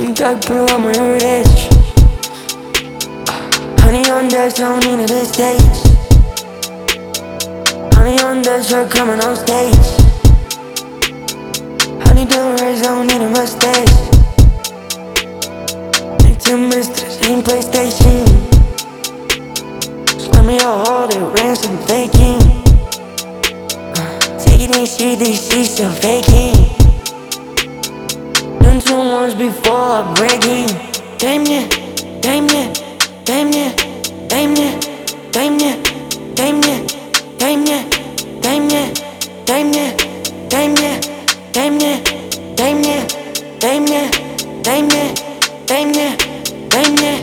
Think I blew up my wrist. Honey on that zone into the States. Honey on that shirt coming on stage. Honey doing red zone in a mustache. Next to Mr. Same PlayStation. Slam me a hole, they ransom faking. Take it ain't shit, this shit still faking. Done two once before I break it. Damn yeah, damn yeah, damn yeah, damn yeah, damn yeah, damn yeah, damn yeah, damn yeah, damn yeah, damn yeah, damn yeah, damn yeah, damn yeah, damn yeah, damn yeah, damn yeah.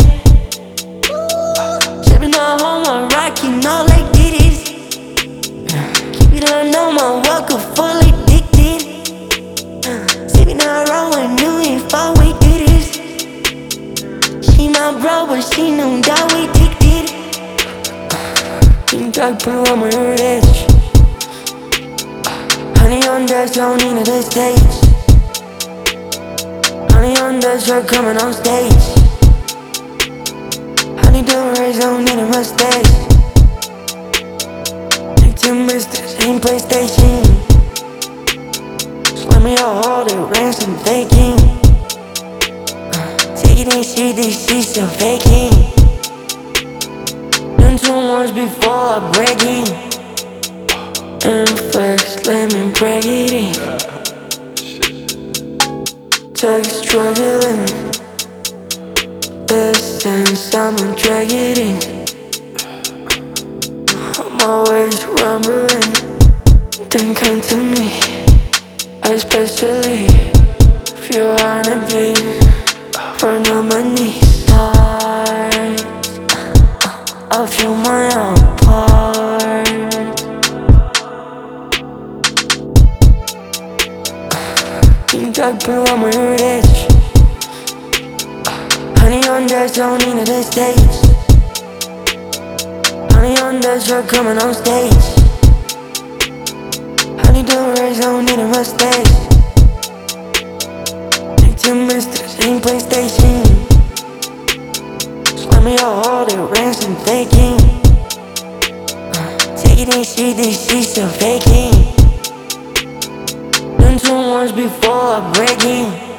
Sippin' on home, I'm rockin' all like this. Keep it on my walker, fully addicted. Sippin' on rolling, new info, we did this. She my bro, but she knew that we did it. Think I blew up my wrist. Honey on that zone into the States. Honey on that shirt coming on stage. Honey doing red zone in a mustache. Next to Mr. Same PlayStation. Slam me a hole, they ransom faking. Take it ain't shit, this shit still faking. Done two once before I break it. And flex, let me break it in. Tug struggling. Essence, I'ma drag it in. I'm always rumbling. Don't come to me, especially if you wanna be burn on my knees. I feel my own part. Think I blew up my wrist. Honey on that zone into the States. Honey on that shirt coming on stage. Honey doing red zone in a mustache. Next to Mr. Same PlayStation. Slam me a hole, they ransom faking. Take it ain't shit, this shit still faking. Done two once before I break it.